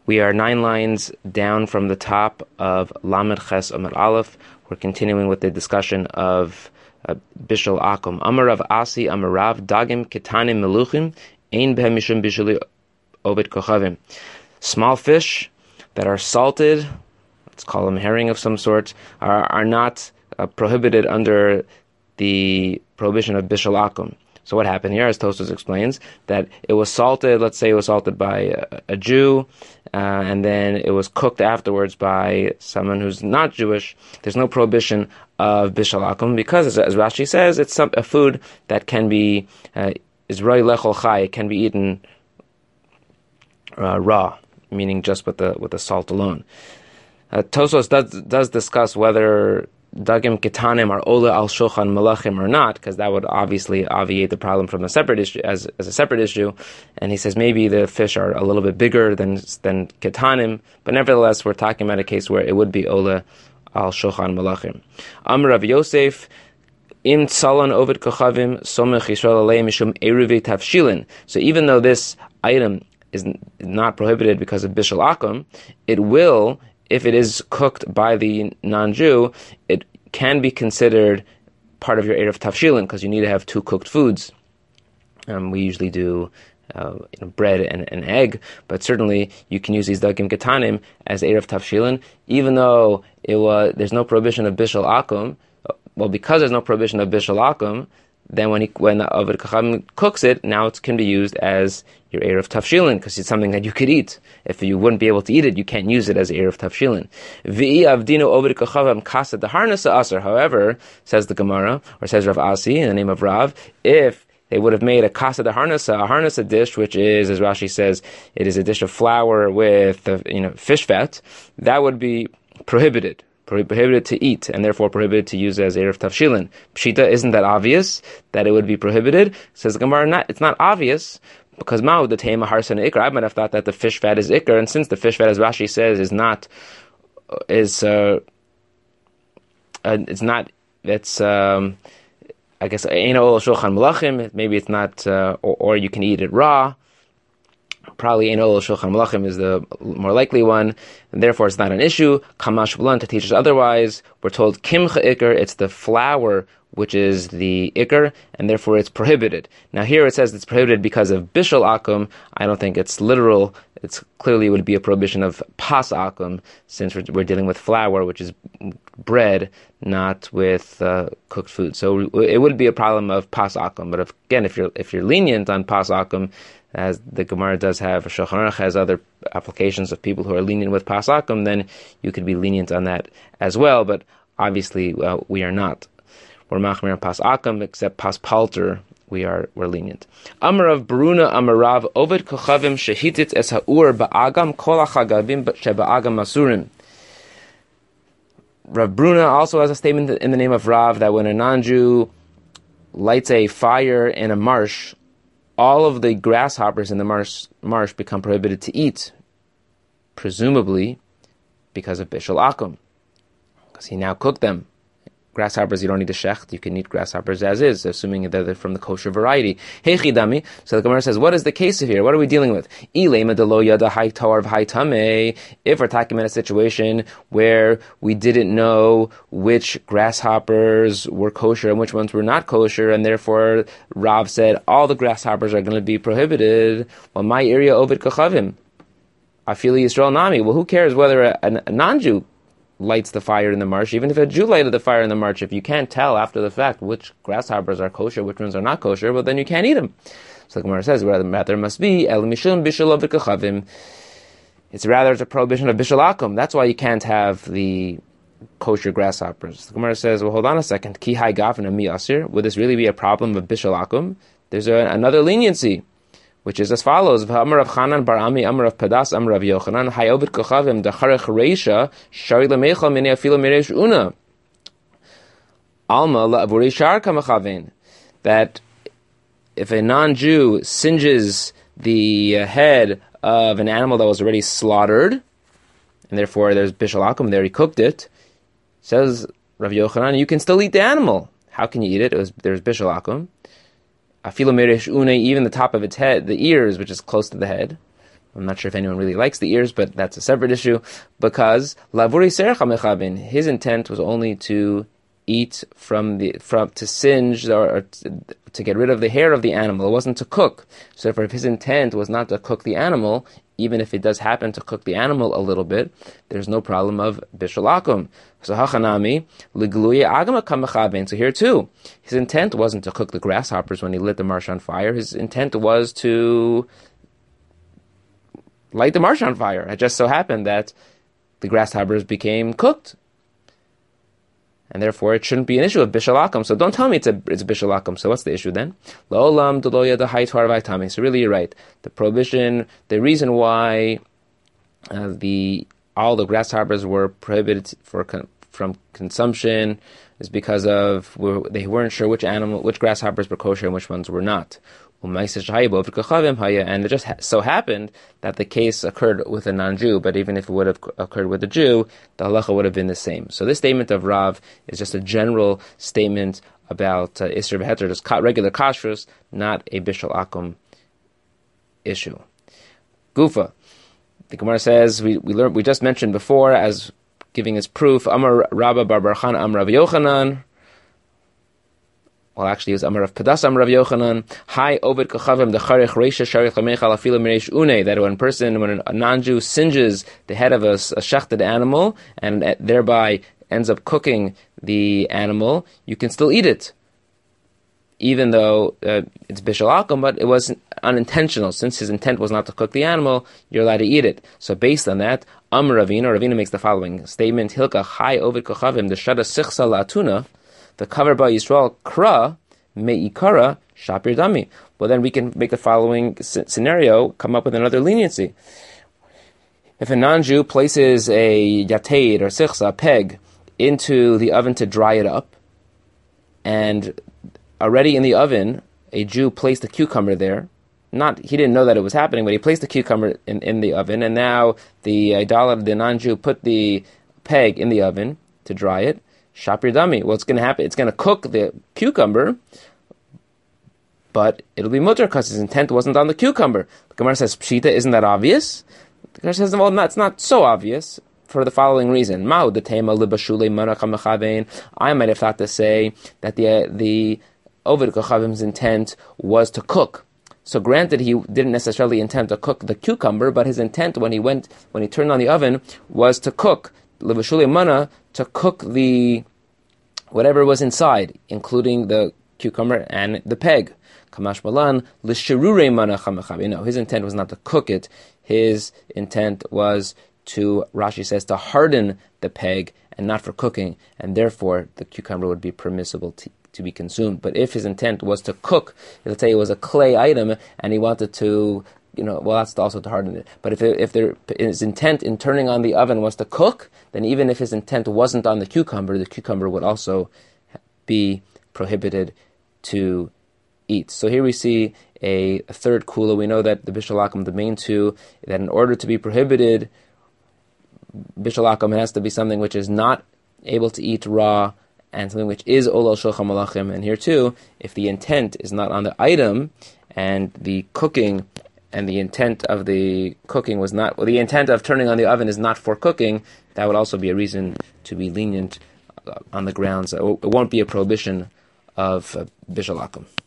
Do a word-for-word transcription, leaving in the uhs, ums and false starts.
We are nine lines down from the top of Lamed Ches Amud Aleph. We're continuing with the discussion of uh, Bishul Akum. Amar Rav Asi, Amar Rav, Dagim Ketanim Meluchim, Ein Behem Mishum Bishuli Ovid Kochavim. Small fish that are salted, let's call them herring of some sort, are, are not uh, prohibited under the prohibition of Bishul Akum. So what happened here, as Tosfos explains, that it was salted, let's say it was salted by a, a Jew, uh, and then it was cooked afterwards by someone who's not Jewish. There's no prohibition of Bishul Akum because, as, as Rashi says, it's some, a food that can be, uh, is roi lechol chai, it can be eaten uh, raw, meaning just with the with the salt alone. Uh, Tosfos does, does discuss whether Dagim Ketanim are Ola al Shulchan Malachim or not, because that would obviously obviate the problem from a separate issue as as a separate issue. And he says maybe the fish are a little bit bigger than than Ketanim, but nevertheless we're talking about a case where it would be Ola al Shulchan Malachim. Amar Rav Yosef, Im Tzalan Ovid Kochavim Somech Yisrael Alei Mishum Eruvi Tavshilin. So even though this item is not prohibited because of Bishul Akum, it will, if it is cooked by the non-Jew, it can be considered part of your Erev Tavshilin because you need to have two cooked foods. Um, we usually do uh, you know, bread and, and egg, but certainly you can use these Dagim Ketanim as Erev Tavshilin, even though it was there's no prohibition of Bishul Akum. Well, because there's no prohibition of Bishul Akum, then when he, when the Ovid Kochavim cooks it, now it can be used as your Erev Tavshilin, because it's something that you could eat. If you wouldn't be able to eat it, you can't use it as Erev Tavshilin. V'i avdino Ovid Kochavim kasa deharnasa aser. However, says the Gemara, or says Rav Asi, in the name of Rav, if they would have made a kasa deharnasa, a harnasa dish, which is, as Rashi says, it is a dish of flour with uh, you know fish fat, that would be prohibited. Prohibited to eat, and therefore prohibited to use as Erev Tavshilin. Pshita, isn't that obvious that it would be prohibited? Says the Gemara, not, it's not obvious, because Ma'u the Teima Harsan Ikr. I might have thought that the fish fat is Ikr, and since the fish fat, as Rashi says, is not, is, uh, uh it's not, it's, um, I guess, Ein Ol Shulchan Malachim, maybe it's not, uh, or, or you can eat it raw. Probably Ein Ol Shulchan Malachim is the more likely one, and therefore it's not an issue. Kamash Blunt to teach us otherwise. We're told Kimcha Ikr, it's the flour which is the Ikr, and therefore it's prohibited. Now here it says it's prohibited because of Bishul Akum. I don't think it's literal. It's clearly it would be a prohibition of Pas Akum, since we're, we're dealing with flour, which is bread, not with uh, cooked food. So it would be a problem of Pas Akum. But if, again, if you're if you're lenient on Pas Akum, as the Gemara does have, or Shulchan Aruch has other applications of people who are lenient with Pas Akum, then you could be lenient on that as well. But obviously, uh, we are not. We're machmir on Pas Akum, except Pas Palter, we are we're lenient. Amar of Baruna Amarav Ovid Kochavim Shehitit Es Ha'ur Ba'agam Kol HaChagavim Sheba'agam Masurim. Rav Bruna also has a statement in the name of Rav that when a non-Jew lights a fire in a marsh, all of the grasshoppers in the marsh, marsh become prohibited to eat, presumably because of Bishul Akum, because he now cooked them. Grasshoppers, you don't need to shecht. You can eat grasshoppers as is, assuming that they're from the kosher variety. Hey chidami. So the Gemara says, what is the case here? What are we dealing with? Ilema de lo yada hay tar v'hay tameh. If we're talking about a situation where we didn't know which grasshoppers were kosher and which ones were not kosher, and therefore Rav said all the grasshoppers are going to be prohibited. Well, my area Ovid Kochavim. Afili Yisrael Nami. Well, who cares whether a, a non-Jew lights the fire in the marsh, even if a Jew lighted the fire in the marsh, if you can't tell after the fact which grasshoppers are kosher, which ones are not kosher, well then you can't eat them. So the Gemara says, rather, rather must be El Mishum Bishul Ovid Kochavim. It's rather it's a prohibition of Bishul Akum. That's why you can't have the kosher grasshoppers. The Gemara says, well, hold on a second. Ki Hai Gavna Mi Asir. Would this really be a problem of Bishul Akum? There's a, another leniency, which is as follows: Amar of Chanan Bar Ami, Amar of Padas, Amar of Yochanan, Hayovid Kochavim, Dacharech Reisha, Shari Lamechal Mini Afila Miresh Una. Alma La'avuri Shar Kamachavin. That if a non-Jew singes the head of an animal that was already slaughtered, and therefore there's Bishul Akum there, he cooked it, says Rav Yochanan, you can still eat the animal. How can you eat it? It was, there's Bishul Akum. Afilo meresh une, even the top of its head, the ears, which is close to the head. I'm not sure if anyone really likes the ears, but that's a separate issue. Because lavuri sercha mechavin, his intent was only to eat from the from to singe or, or to, to get rid of the hair of the animal. It wasn't to cook. So therefore, if his intent was not to cook the animal, even if it does happen to cook the animal a little bit, there's no problem of bishul akum. So hachanami ligluye agama kamechavin. So here too, his intent wasn't to cook the grasshoppers when he lit the marsh on fire. His intent was to light the marsh on fire. It just so happened that the grasshoppers became cooked, and therefore it shouldn't be an issue of bishul akum. So don't tell me it's a it's a bishul akum. So what's the issue then? La'olam d'lo yada haytar v'aytami. So really, you're right. The prohibition, the reason why uh, the all the grasshoppers were prohibited for con- from consumption is because of they weren't sure which animal, which grasshoppers were kosher and which ones were not. And it just so happened that the case occurred with a non-Jew, but even if it would have occurred with a Jew, the halacha would have been the same. So this statement of Rav is just a general statement about uh, Isser v'Heter, just regular kashrus, not a bishul akum issue. Gufa. The Gemara says, we we learned, we just mentioned before, as giving as proof, Amar Rabba bar bar Chana Amar Rav Yochanan. Well, actually, it was Amar Rav Padas Amar Rav Yochanan. Hi, Ovid Kachavim the Charech Reisha Sharich Lamechal Afilu Mireish Une. That when a person, when a non-Jew singes the head of a, a shechted animal and thereby ends up cooking the animal, you can still eat it, even though uh, it's bishul akum, but it was unintentional. Since his intent was not to cook the animal, you're allowed to eat it. So based on that, Amar Ravina, Ravina makes the following statement: Hilka Chai Ovid Kachavim the Shada Sichsa Latuna, the cover by Yisrael Kra Meikara Shapir Dami. Well, then we can make the following scenario, come up with another leniency. If a non-Jew places a yateid or sichsa, a peg, into the oven to dry it up, and already in the oven, a Jew placed a cucumber there. Not he didn't know that it was happening, but he placed the cucumber in, in the oven, and now the idolater, the non-Jew, put the peg in the oven to dry it. Shapir dami. What's going to happen? It's going to cook the cucumber, but it'll be mutter because his intent wasn't on the cucumber. The Gemara says, Pshita, isn't that obvious? The Gemara says, well, no, it's not so obvious for the following reason. I might have thought to say that the uh, the Ovid Kachavim's intent was to cook. So granted, he didn't necessarily intend to cook the cucumber, but his intent when he went, when he turned on the oven, was to cook. Lebashule mana, to cook the whatever was inside, including the cucumber and the peg. Kamash malan l'shirure mana chamachav. No, his intent was not to cook it. His intent was to, Rashi says, to harden the peg and not for cooking, and therefore the cucumber would be permissible to, to be consumed. But if his intent was to cook, let's say it was a clay item and he wanted to, you know, well, that's also to harden it. But if it, if there, his intent in turning on the oven was to cook, then even if his intent wasn't on the cucumber, the cucumber would also be prohibited to eat. So here we see a, a third kula. We know that the bishul akum, the main two, that in order to be prohibited, bishul akum has to be something which is not able to eat raw, and something which is olal shulchan malachim. And here too, if the intent is not on the item, and the cooking and the intent of the cooking was not, well, the intent of turning on the oven is not for cooking, that would also be a reason to be lenient on the grounds. It won't be a prohibition of uh, bishul akum.